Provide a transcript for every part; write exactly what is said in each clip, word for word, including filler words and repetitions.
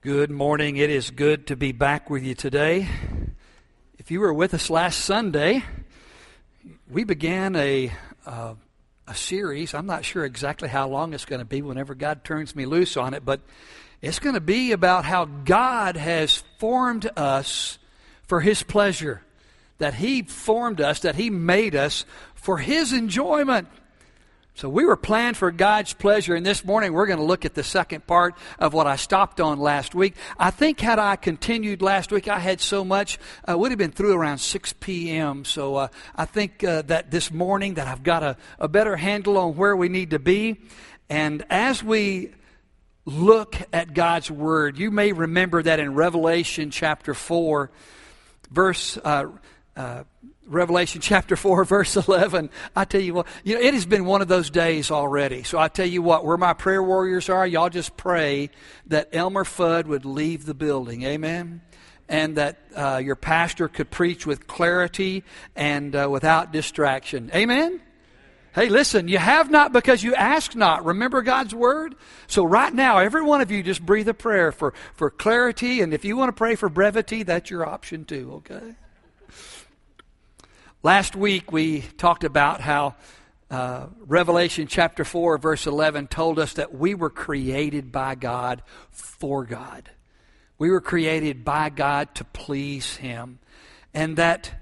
Good morning. It is good to be back with you today. If you were with us last Sunday, we began a uh, a series. I'm not sure exactly how long it's going to be whenever God turns me loose on it, but it's going to be about how God has formed us for His pleasure, that He formed us, that He made us for His enjoyment. So we were planned for God's pleasure, and this morning we're going to look at the second part of what I stopped on last week. I think had I continued last week, I had so much, uh, would have been through around six p.m. So uh, I think uh, that this morning that I've got a, a better handle on where we need to be. And as we look at God's Word, you may remember that in Revelation chapter four, verse uh, uh Revelation chapter four, verse eleven, I tell you what, you know, it has been one of those days already. So I tell you what, where my prayer warriors are, y'all just pray that Elmer Fudd would leave the building. Amen? And that uh, your pastor could preach with clarity and uh, without distraction. Amen? Hey, listen, you have not because you ask not. Remember God's Word? So right now, every one of you just breathe a prayer for, for clarity. And if you want to pray for brevity, that's your option too, okay? Last week we talked about how uh, Revelation chapter four verse eleven told us that we were created by God for God. We were created by God to please Him. And that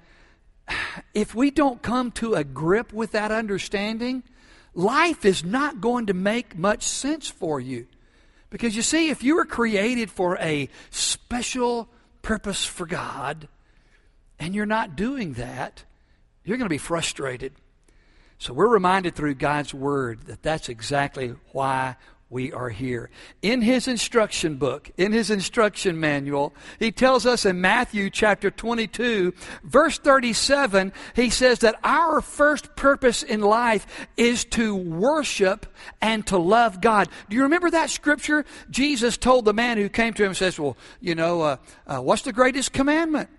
if we don't come to a grip with that understanding, life is not going to make much sense for you. Because you see, if you were created for a special purpose for God and you're not doing that, you're going to be frustrated. So we're reminded through God's Word that that's exactly why we are here. In His instruction book, in His instruction manual, He tells us in Matthew chapter twenty-two, verse thirty-seven, He says that our first purpose in life is to worship and to love God. Do you remember that scripture? Jesus told the man who came to Him and says, well, you know, uh, uh, what's the greatest commandment?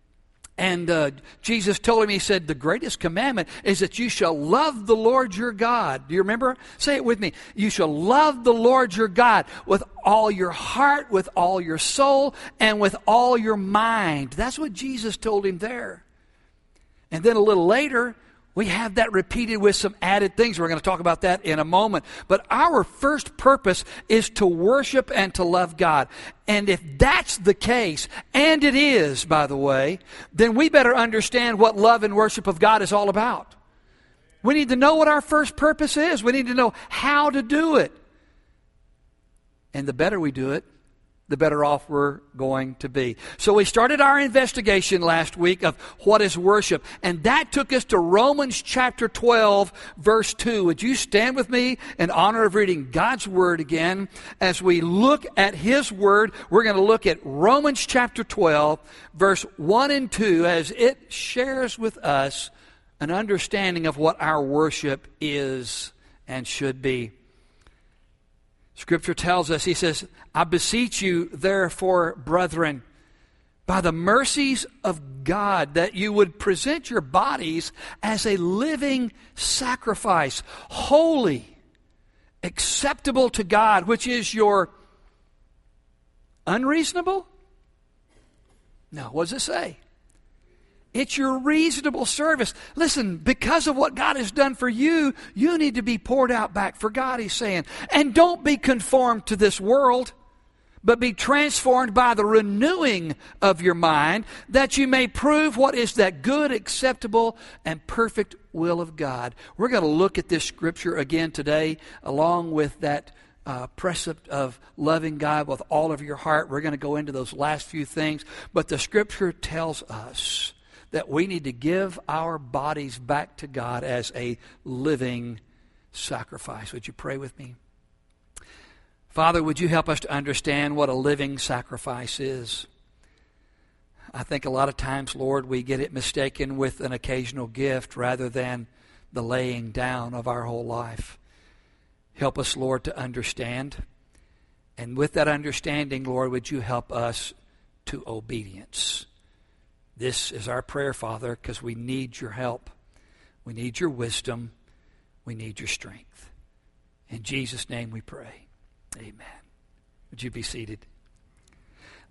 And uh, Jesus told him, He said, the greatest commandment is that you shall love the Lord your God. Do you remember? Say it with me. You shall love the Lord your God with all your heart, with all your soul, and with all your mind. That's what Jesus told him there. And then a little later, we have that repeated with some added things. We're going to talk about that in a moment. But our first purpose is to worship and to love God. And if that's the case, and it is, by the way, then we better understand what love and worship of God is all about. We need to know what our first purpose is. We need to know how to do it. And the better we do it, the better off we're going to be. So we started our investigation last week of what is worship. And that took us to Romans chapter twelve, verse two. Would you stand with me in honor of reading God's Word again? As we look at His Word, we're going to look at Romans chapter twelve, verse one and two, as it shares with us an understanding of what our worship is and should be. Scripture tells us, He says, I beseech you, therefore, brethren, by the mercies of God, that you would present your bodies as a living sacrifice, holy, acceptable to God, which is your unreasonable? No, what does it say? It's your reasonable service. Listen, because of what God has done for you, you need to be poured out back for God, He's saying. And don't be conformed to this world, but be transformed by the renewing of your mind, that you may prove what is that good, acceptable, and perfect will of God. We're going to look at this scripture again today, along with that Uh, precept of loving God with all of your heart. We're going to go into those last few things. But the scripture tells us that we need to give our bodies back to God as a living sacrifice. Would you pray with me? Father, would you help us to understand what a living sacrifice is? I think a lot of times, Lord, we get it mistaken with an occasional gift rather than the laying down of our whole life. Help us, Lord, to understand. And with that understanding, Lord, would you help us to obedience? This is our prayer, Father, because we need your help. We need your wisdom. We need your strength. In Jesus' name we pray. Amen. Would you be seated?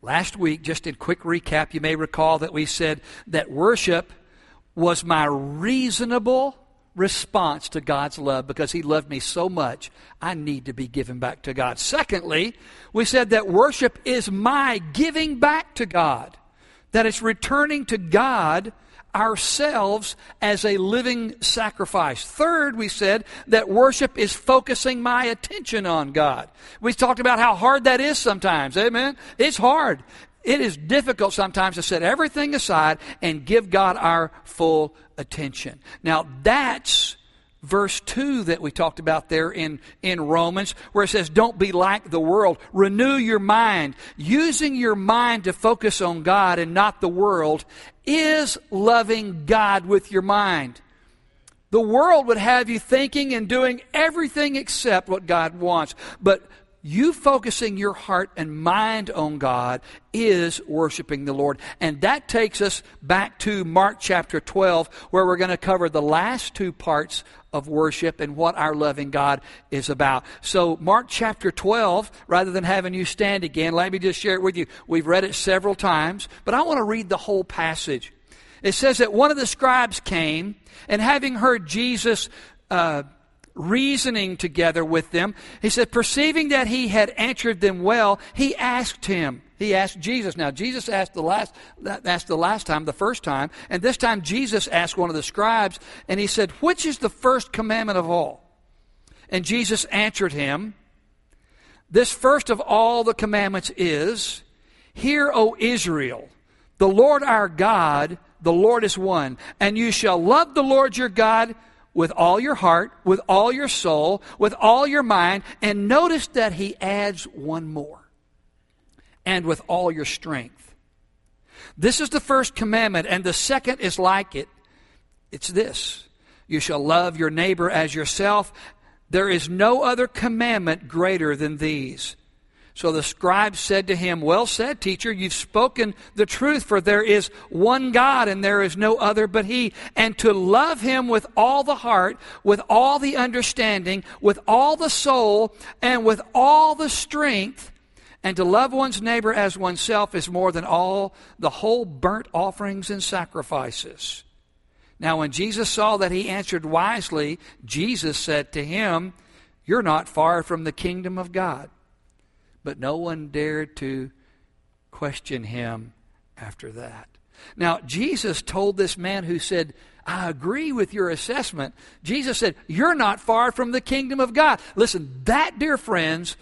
Last week, just in quick recap, you may recall that we said that worship was my reasonable response to God's love because He loved me so much, I need to be given back to God. Secondly, we said that worship is my giving back to God, that it's returning to God ourselves as a living sacrifice. Third, we said that worship is focusing my attention on God. We talked about how hard that is sometimes. Amen? It's hard. It is difficult sometimes to set everything aside and give God our full attention. Now, that's verse two that we talked about there in, in Romans, where it says, don't be like the world. Renew your mind. Using your mind to focus on God and not the world is loving God with your mind. The world would have you thinking and doing everything except what God wants. But you focusing your heart and mind on God is worshiping the Lord. And that takes us back to Mark chapter twelve, where we're going to cover the last two parts of worship and what our loving God is about. So Mark chapter twelve, rather than having you stand again, let me just share it with you. We've read it several times, but I want to read the whole passage. It says that one of the scribes came, and having heard Jesus uh, reasoning together with them, he said, perceiving that he had answered them well, he asked him. He asked Jesus. Now, Jesus asked the last, asked the last time, the first time, and this time Jesus asked one of the scribes, and he said, which is the first commandment of all? And Jesus answered him, this first of all the commandments is, hear, O Israel, the Lord our God, the Lord is one, and you shall love the Lord your God with all your heart, with all your soul, with all your mind. And notice that he adds one more. And with all your strength. This is the first commandment, and the second is like it. It's this. You shall love your neighbor as yourself. There is no other commandment greater than these. So the scribe said to him, well said, teacher, you've spoken the truth, for there is one God and there is no other but He. And to love Him with all the heart, with all the understanding, with all the soul, and with all the strength, and to love one's neighbor as oneself is more than all the whole burnt offerings and sacrifices. Now when Jesus saw that he answered wisely, Jesus said to him, you're not far from the kingdom of God. But no one dared to question him after that. Now, Jesus told this man who said, I agree with your assessment. Jesus said, you're not far from the kingdom of God. Listen, that, dear friends,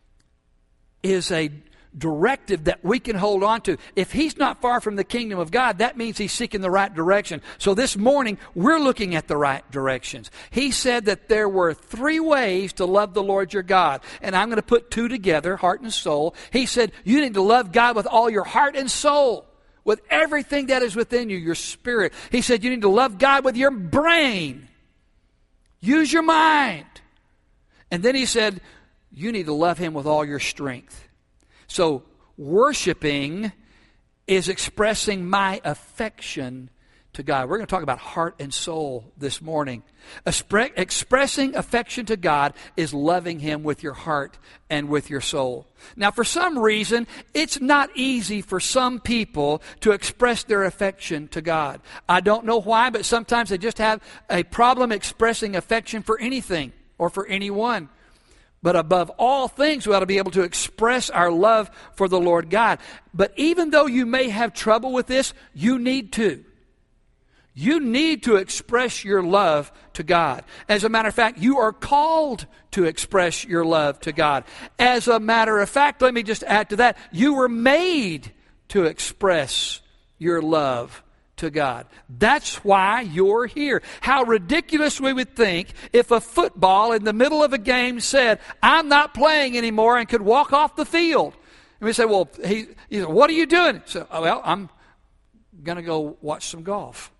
is a directive that we can hold on to. If he's not far from the kingdom of God, that means he's seeking the right direction. So this morning, we're looking at the right directions. He said that there were three ways to love the Lord your God. And I'm going to put two together, heart and soul. He said you need to love God with all your heart and soul, with everything that is within you, your spirit. He said you need to love God with your brain. Use your mind. And then he said you need to love Him with all your strength. So, worshiping is expressing my affection to God. We're going to talk about heart and soul this morning. Expre- expressing affection to God is loving Him with your heart and with your soul. Now, for some reason, it's not easy for some people to express their affection to God. I don't know why, but sometimes they just have a problem expressing affection for anything or for anyone. But above all things, we ought to be able to express our love for the Lord God. But even though you may have trouble with this, you need to. You need to express your love to God. As a matter of fact, you are called to express your love to God. As a matter of fact, let me just add to that, you were made to express your love to God. That's why you're here. How ridiculous we would think if a football in the middle of a game said, I'm not playing anymore, and could walk off the field. And we say, well, he, you know, what are you doing? So, oh, well, I'm going to go watch some golf.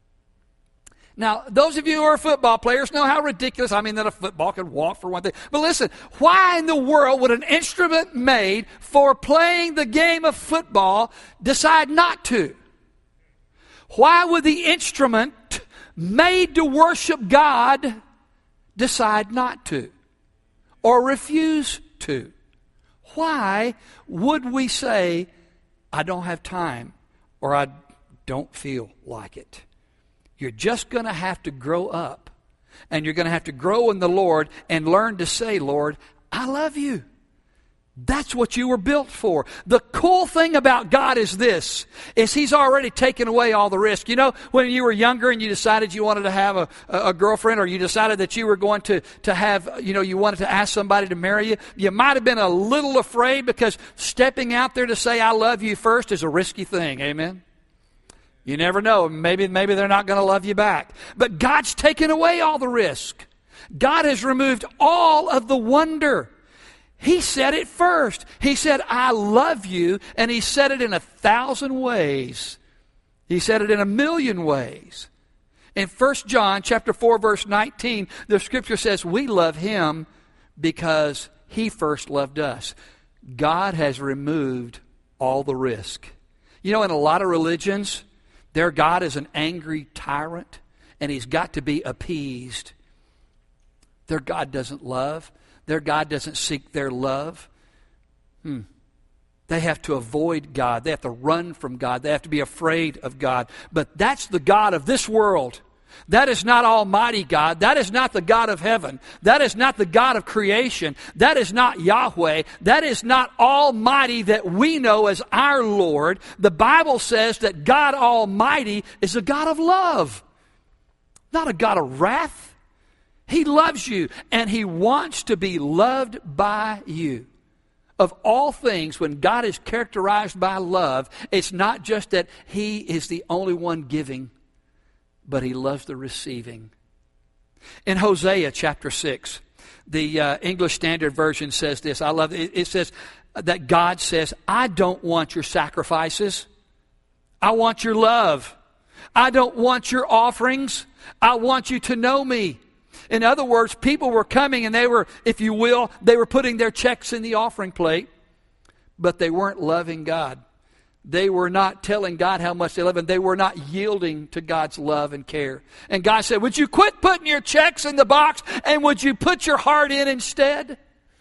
Now, those of you who are football players know how ridiculous, I mean, that a football could walk for one thing. But listen, why in the world would an instrument made for playing the game of football decide not to? Why would the instrument made to worship God decide not to or refuse to? Why would we say I don't have time, or I don't feel like it. You're just going to have to grow up, and you're going to have to grow in the Lord and learn to say, Lord, I love you. That's what you were built for. The cool thing about God is this, is He's already taken away all the risk. You know, when you were younger and you decided you wanted to have a, a girlfriend, or you decided that you were going to, to have, you know, you wanted to ask somebody to marry you, you might have been a little afraid, because stepping out there to say I love you first is a risky thing. Amen? You never know. Maybe, maybe they're not going to love you back. But God's taken away all the risk. God has removed all of the wonder. He said it first. He said, I love you, and He said it in a thousand ways. He said it in a million ways. In First John chapter four, verse nineteen, the Scripture says, we love Him because He first loved us. God has removed all the risk. You know, in a lot of religions, their God is an angry tyrant, and He's got to be appeased. Their God doesn't love. Their God doesn't seek their love. Hmm. They have to avoid God. They have to run from God. They have to be afraid of God. But that's the God of this world. That is not Almighty God. That is not the God of heaven. That is not the God of creation. That is not Yahweh. That is not Almighty that we know as our Lord. The Bible says that God Almighty is a God of love, not a God of wrath. He loves you, and He wants to be loved by you. Of all things, when God is characterized by love, it's not just that He is the only one giving, but He loves the receiving. In Hosea chapter six, the uh, English Standard Version says this. I love it. It says that God says, I don't want your sacrifices. I want your love. I don't want your offerings. I want you to know me. In other words, people were coming and they were, if you will, they were putting their checks in the offering plate, but they weren't loving God. They were not telling God how much they love Him. They were not yielding to God's love and care. And God said, would you quit putting your checks in the box, and would you put your heart in instead?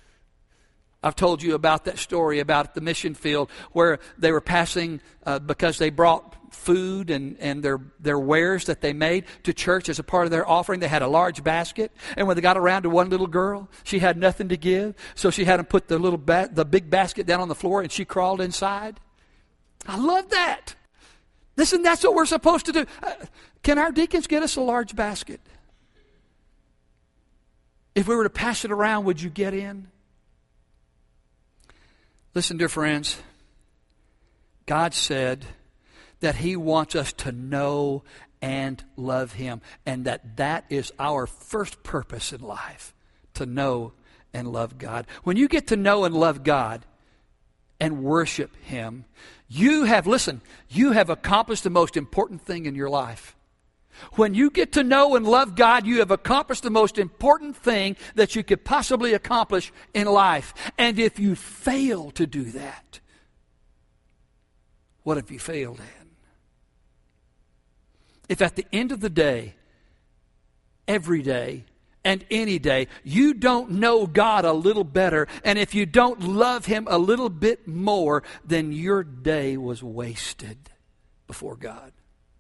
I've told you about that story about the mission field where they were passing, uh, because they brought food and, and their, their wares that they made to church as a part of their offering. They had a large basket. And when they got around to one little girl, she had nothing to give. So she had them put the little ba- the big basket down on the floor, and she crawled inside. I love that. Listen, that's what we're supposed to do. Uh, can our deacons get us a large basket? If we were to pass it around, would you get in? Listen, dear friends, God said that He wants us to know and love Him, and that that is our first purpose in life, to know and love God. When you get to know and love God and worship Him, you have, listen, you have accomplished the most important thing in your life. When you get to know and love God, you have accomplished the most important thing that you could possibly accomplish in life. And if you fail to do that, what have you failed in? If at the end of the day, every day, and any day, you don't know God a little better, and if you don't love Him a little bit more, then your day was wasted before God.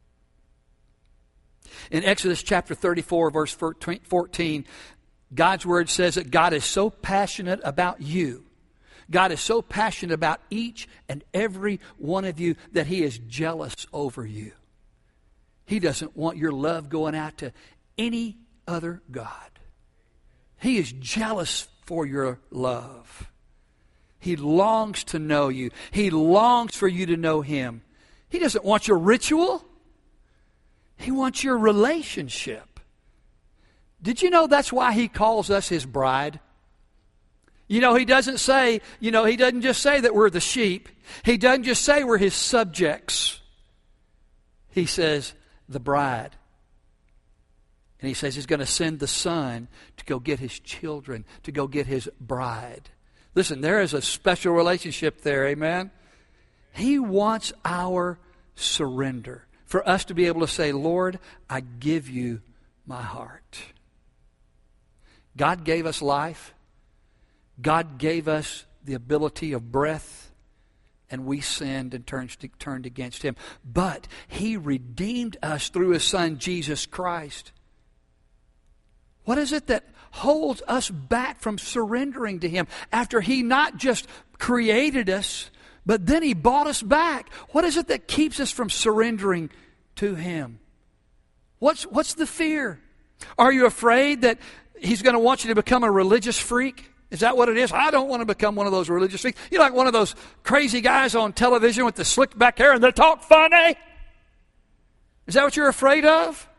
In Exodus chapter thirty-four, verse fourteen, God's Word says that God is so passionate about you. God is so passionate about each and every one of you that He is jealous over you. He doesn't want your love going out to any other God. He is jealous for your love. He longs to know you. He longs for you to know Him. He doesn't want your ritual. He wants your relationship. Did you know that's why He calls us His bride? You know, He doesn't say, you know, He doesn't just say that we're the sheep. He doesn't just say we're His subjects. He says, the bride. And He says He's going to send the Son to go get His children, to go get His bride. Listen, there is a special relationship there, amen? He wants our surrender. For us to be able to say, Lord, I give you my heart. God gave us life. God gave us the ability of breath. and we sinned and turned, turned against Him. But He redeemed us through His Son, Jesus Christ. What is it that holds us back from surrendering to Him after He not just created us, but then He bought us back? What is it that keeps us from surrendering to Him? What's, what's the fear? Are you afraid that He's going to want you to become a religious freak? Is that what it is? I don't want to become one of those religious freaks. You're like one of those crazy guys on television with the slicked back hair and they talk funny. Is that what you're afraid of?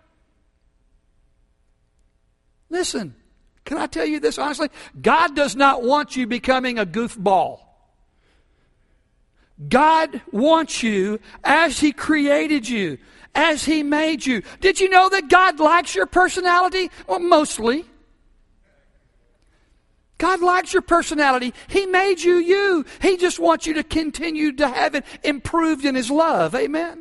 Listen, can I tell you this honestly? God does not want you becoming a goofball. God wants you as He created you, as He made you. Did you know that God likes your personality? Well, mostly. God likes your personality. He made you you. He just wants you to continue to have it improved in His love. Amen?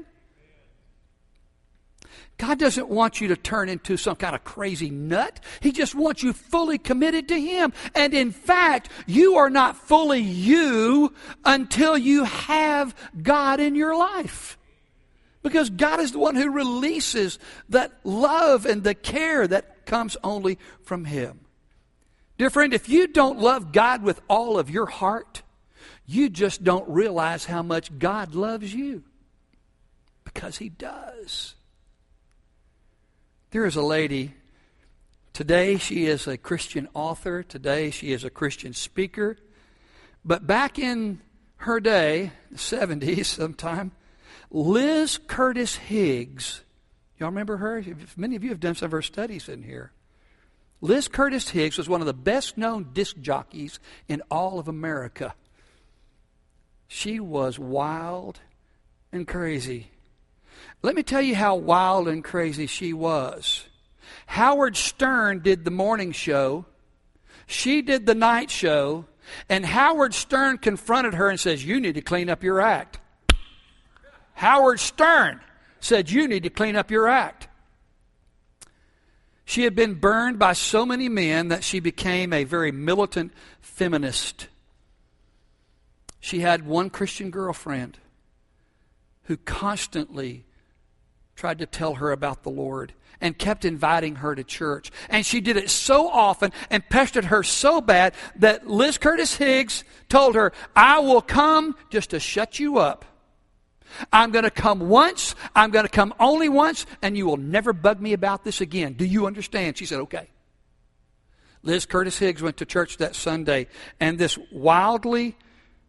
God doesn't want you to turn into some kind of crazy nut. He just wants you fully committed to Him. And in fact, you are not fully you until you have God in your life. Because God is the one who releases that love and the care that comes only from Him. Dear friend, if you don't love God with all of your heart, you just don't realize how much God loves you. Because He does. There is a lady, today she is a Christian author, today she is a Christian speaker, but back in her day, the seventies sometime, Liz Curtis Higgs, y'all remember her? Many of you have done some of her studies in here. Liz Curtis Higgs was one of the best-known disc jockeys in all of America. She was wild and crazy. Let me tell you how wild and crazy she was. Howard Stern did the morning show. She did the night show. And Howard Stern confronted her and says, "You need to clean up your act." Howard Stern said, "You need to clean up your act." She had been burned by so many men that she became a very militant feminist. She had one Christian girlfriend who constantly tried to tell her about the Lord and kept inviting her to church. And she did it so often and pestered her so bad that Liz Curtis Higgs told her, "I will come just to shut you up. I'm going to come once, I'm going to come only once, and you will never bug me about this again. Do you understand?" She said, "Okay." Liz Curtis Higgs went to church that Sunday, and this wildly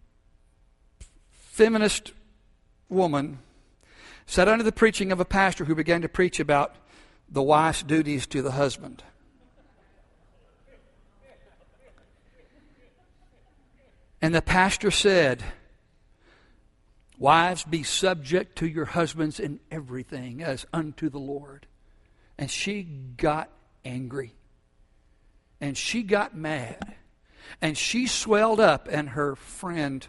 feminist woman sat under the preaching of a pastor who began to preach about the wife's duties to the husband. And the pastor said, "Wives, be subject to your husbands in everything as unto the Lord." And she got angry. And she got mad. And she swelled up, and her friend.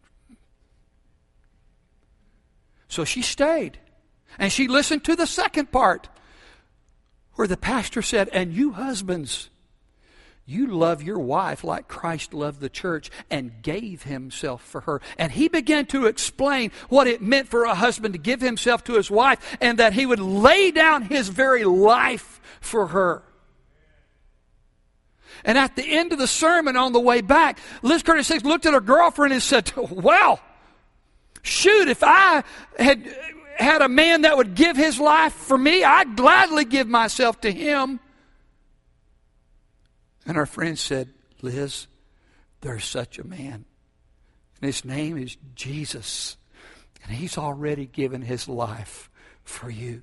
So she stayed. And she listened to the second part, where the pastor said, "And you husbands, you love your wife like Christ loved the church and gave Himself for her." And he began to explain what it meant for a husband to give himself to his wife and that he would lay down his very life for her. And at the end of the sermon on the way back, Liz Curtis Higgs looked at her girlfriend and said, "Well, shoot, if I had had a man that would give his life for me, I'd gladly give myself to him." And our friend said, "Liz, there's such a man. And his name is Jesus. And He's already given His life for you."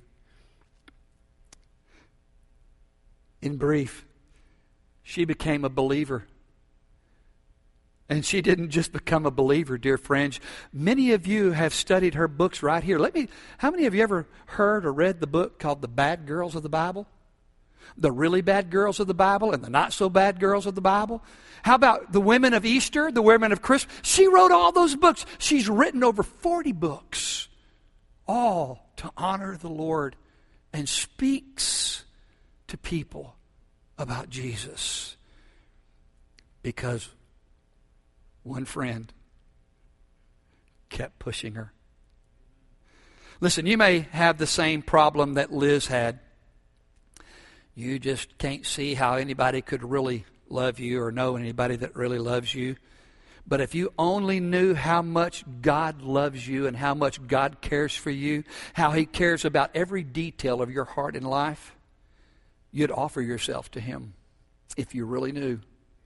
In brief, she became a believer. And she didn't just become a believer, dear friends. Many of you have studied her books right here. Let me. How many of you ever heard or read the book called The Bad Girls of the Bible? The really bad girls of the Bible and the not so bad girls of the Bible? How about the women of Easter, the women of Christmas? She wrote all those books. She's written over forty books, all to honor the Lord, and speaks to people about Jesus. Because one friend kept pushing her. Listen, you may have the same problem that Liz had. You just can't see how anybody could really love you or know anybody that really loves you. But if you only knew how much God loves you and how much God cares for you, how He cares about every detail of your heart and life, you'd offer yourself to Him if you really knew.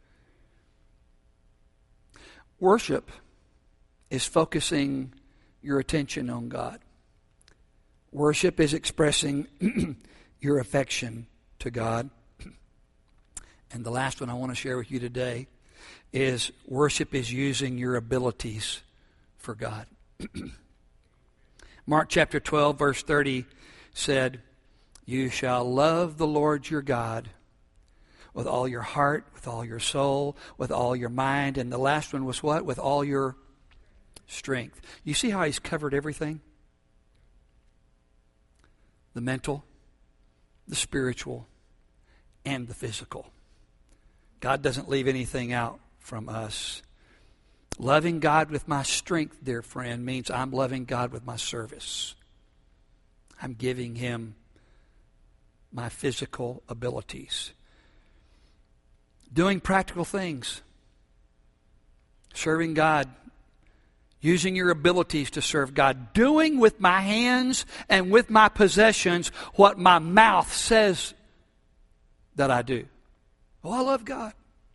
Worship is focusing your attention on God. Worship is expressing your affection to God. And the last one I want to share with you today is worship is using your abilities for God. Mark chapter twelve, verse thirty said, "You shall love the Lord your God with all your heart, with all your soul, with all your mind." And the last one was what? With all your strength. You see how He's covered everything? The mental, the spiritual, and the physical. God doesn't leave anything out from us. Loving God with my strength, dear friend, means I'm loving God with my service. I'm giving Him my physical abilities. Doing practical things. Serving God. Using your abilities to serve God. Doing with my hands and with my possessions what my mouth says that I do. Oh, I love God.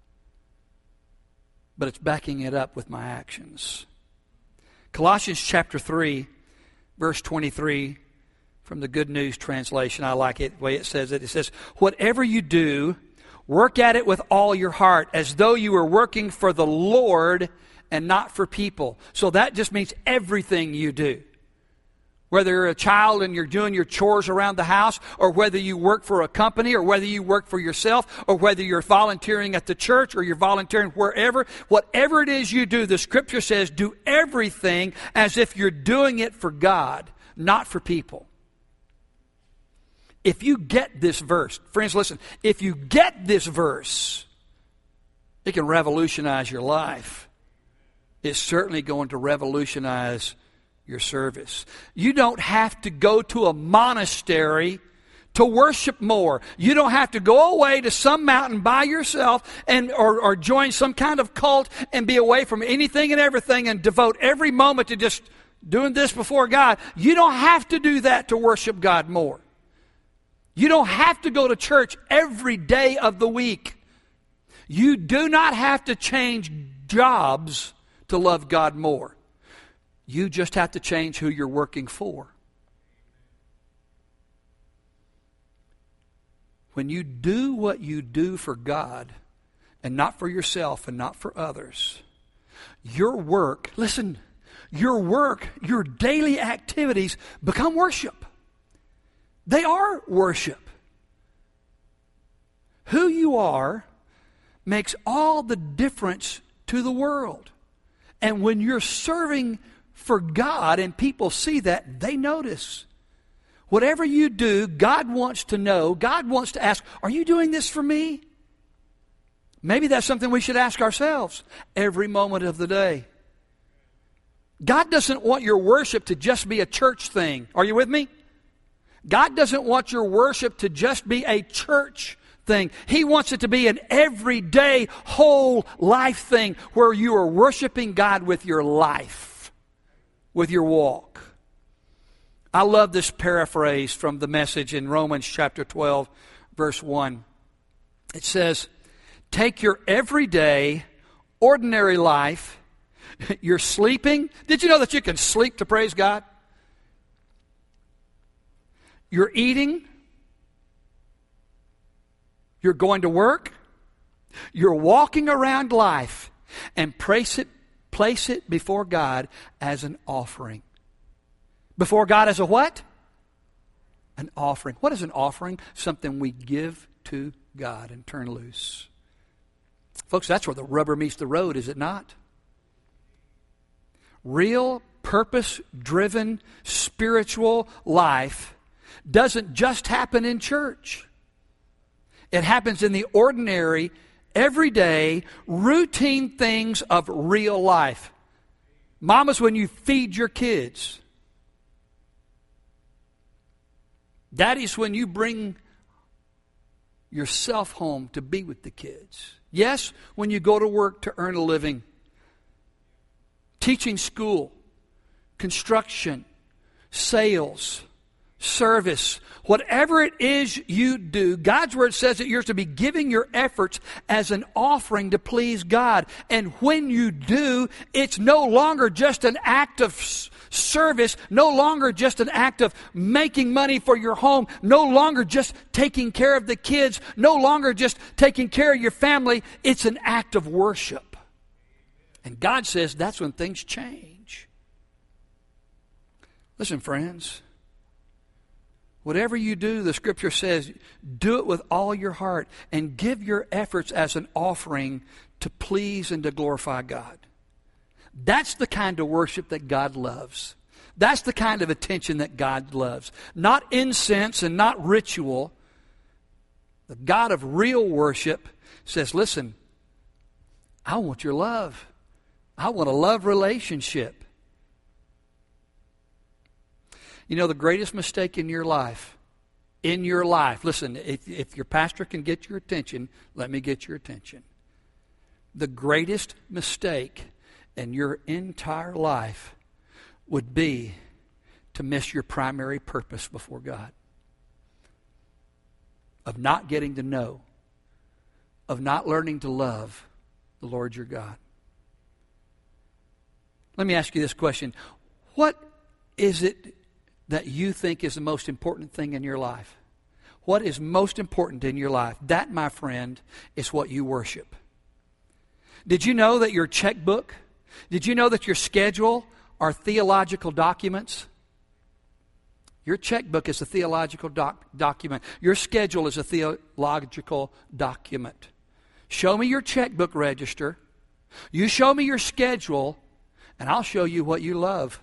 But it's backing it up with my actions. Colossians chapter three, verse twenty-three, from the Good News translation. I like it the way it says it. It says, "Whatever you do, work at it with all your heart, as though you were working for the Lord and not for people." So that just means everything you do. Whether you're a child and you're doing your chores around the house, or whether you work for a company, or whether you work for yourself, or whether you're volunteering at the church, or you're volunteering wherever, whatever it is you do, the Scripture says do everything as if you're doing it for God, not for people. If you get this verse, friends, listen, if you get this verse, it can revolutionize your life. It's certainly going to revolutionize your service. You don't have to go to a monastery to worship more. You don't have to go away to some mountain by yourself and or, or join some kind of cult and be away from anything and everything and devote every moment to just doing this before God. You don't have to do that to worship God more. You don't have to go to church every day of the week. You do not have to change jobs to love God more. You just have to change who you're working for. When you do what you do for God and not for yourself and not for others, your work, listen, your work, your daily activities become worship. They are worship. Who you are makes all the difference to the world. And when you're serving for God and people see that, they notice. Whatever you do, God wants to know. God wants to ask, are you doing this for me? Maybe that's something we should ask ourselves every moment of the day. God doesn't want your worship to just be a church thing. Are you with me? God doesn't want your worship to just be a church thing. He wants it to be an everyday, whole life thing where you are worshiping God with your life. With your walk. I love this paraphrase from the Message in Romans chapter twelve, verse one. It says, take your everyday, ordinary life. You're sleeping. Did you know that you can sleep to praise God? You're eating. You're going to work. You're walking around life and praise it. Place it before God as an offering. Before God as a what? An offering. What is an offering? Something we give to God and turn loose. Folks, that's where the rubber meets the road, is it not? Real, purpose-driven, spiritual life doesn't just happen in church. It happens in the ordinary, everyday, routine things of real life. Mamas, when you feed your kids. Daddies, when you bring yourself home to be with the kids. Yes, when you go to work to earn a living. Teaching school, construction, sales, service, whatever it is you do, God's Word says that you're to be giving your efforts as an offering to please God. And when you do, it's no longer just an act of service, no longer just an act of making money for your home, no longer just taking care of the kids, no longer just taking care of your family. It's an act of worship. And God says that's when things change. Listen, friends. Whatever you do, the Scripture says, do it with all your heart and give your efforts as an offering to please and to glorify God. That's the kind of worship that God loves. That's the kind of attention that God loves. Not incense and not ritual. The God of real worship says, listen, I want your love. I want a love relationship. You know, the greatest mistake in your life, in your life, listen, if, if your pastor can get your attention, let me get your attention. The greatest mistake in your entire life would be to miss your primary purpose before God. Of not getting to know, of not learning to love the Lord your God. Let me ask you this question. What is it that you think is the most important thing in your life? What is most important in your life? That, my friend, is what you worship. Did you know that your checkbook, did you know that your schedule are theological documents? Your checkbook is a theological doc- document. Your schedule is a theological document. Show me your checkbook register. You show me your schedule, and I'll show you what you love.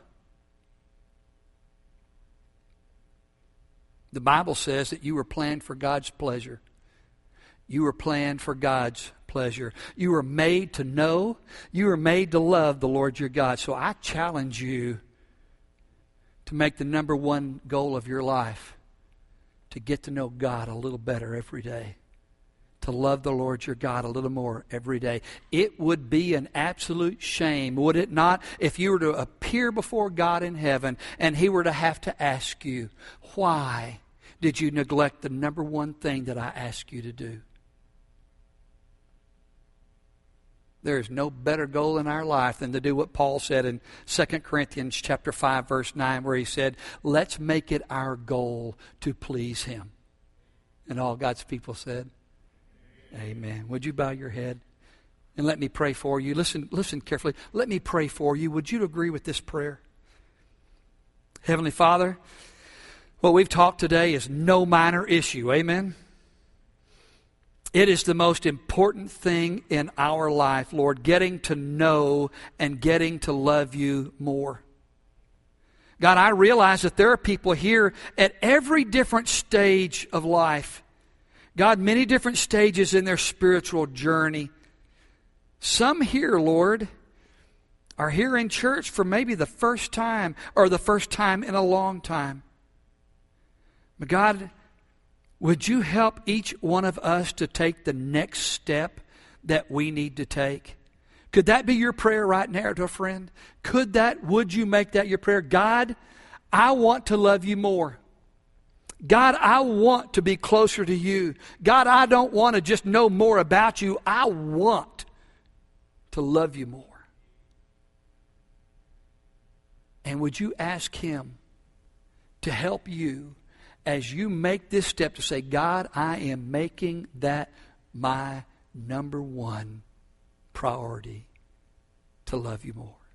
The Bible says that you were planned for God's pleasure. You were planned for God's pleasure. You were made to know. You were made to love the Lord your God. So I challenge you to make the number one goal of your life to get to know God a little better every day. To love the Lord your God a little more every day. It would be an absolute shame, would it not, if you were to appear before God in heaven and He were to have to ask you, why did you neglect the number one thing that I asked you to do? There is no better goal in our life than to do what Paul said in Second Corinthians chapter five, verse nine, where he said, let's make it our goal to please Him. And all God's people said, amen. Would you bow your head and let me pray for you? Listen, listen carefully. Let me pray for you. Would you agree with this prayer? Heavenly Father, what we've talked today is no minor issue. Amen. It is the most important thing in our life, Lord, getting to know and getting to love you more. God, I realize that there are people here at every different stage of life. God, many different stages in their spiritual journey. Some here, Lord, are here in church for maybe the first time or the first time in a long time. But God, would you help each one of us to take the next step that we need to take? Could that be your prayer right now, dear friend? Could that, would you make that your prayer? God, I want to love you more. God, I want to be closer to you. God, I don't want to just know more about you. I want to love you more. And would you ask Him to help you as you make this step to say, God, I am making that my number one priority to love you more.